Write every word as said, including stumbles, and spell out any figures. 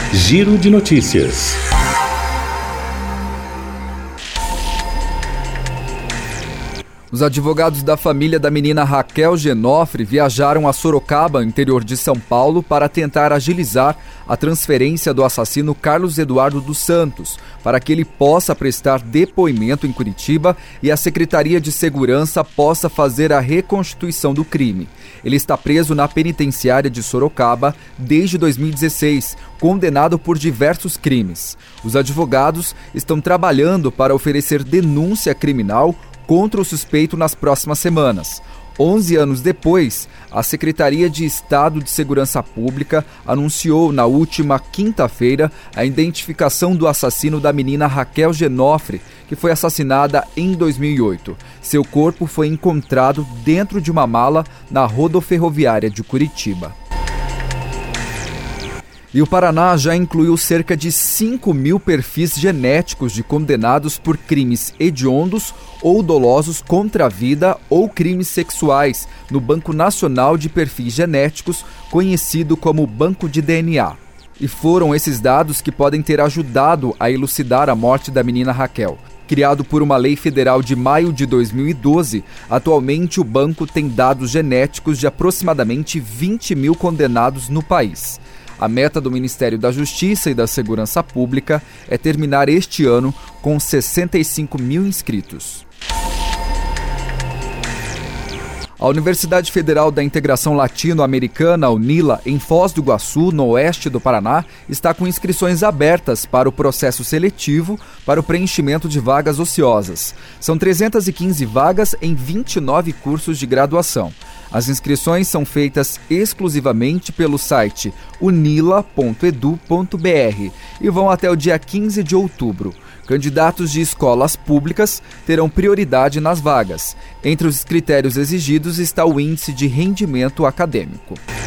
Giro de Notícias. Os advogados da família da menina Raquel Genofre viajaram a Sorocaba, interior de São Paulo, para tentar agilizar a transferência do assassino Carlos Eduardo dos Santos, para que ele possa prestar depoimento em Curitiba e a Secretaria de Segurança possa fazer a reconstituição do crime. Ele está preso na penitenciária de Sorocaba desde dois mil e dezesseis, condenado por diversos crimes. Os advogados estão trabalhando para oferecer denúncia criminal contra o suspeito nas próximas semanas. Onze anos depois, a Secretaria de Estado de Segurança Pública anunciou na última quinta-feira a identificação do assassino da menina Raquel Genofre, que foi assassinada em dois mil e oito. Seu corpo foi encontrado dentro de uma mala na rodoferroviária de Curitiba. E o Paraná já incluiu cerca de cinco mil perfis genéticos de condenados por crimes hediondos ou dolosos contra a vida ou crimes sexuais no Banco Nacional de Perfis Genéticos, conhecido como Banco de D N A. E foram esses dados que podem ter ajudado a elucidar a morte da menina Raquel. Criado por uma lei federal de maio de dois mil e doze, atualmente o banco tem dados genéticos de aproximadamente vinte mil condenados no país. A meta do Ministério da Justiça e da Segurança Pública é terminar este ano com sessenta e cinco mil inscritos. A Universidade Federal da Integração Latino-Americana, UNILA, em Foz do Iguaçu, no oeste do Paraná, está com inscrições abertas para o processo seletivo para o preenchimento de vagas ociosas. São trezentas e quinze vagas em vinte e nove cursos de graduação. As inscrições são feitas exclusivamente pelo site unila ponto edu ponto br e vão até o dia quinze de outubro. Candidatos de escolas públicas terão prioridade nas vagas. Entre os critérios exigidos está o índice de rendimento acadêmico.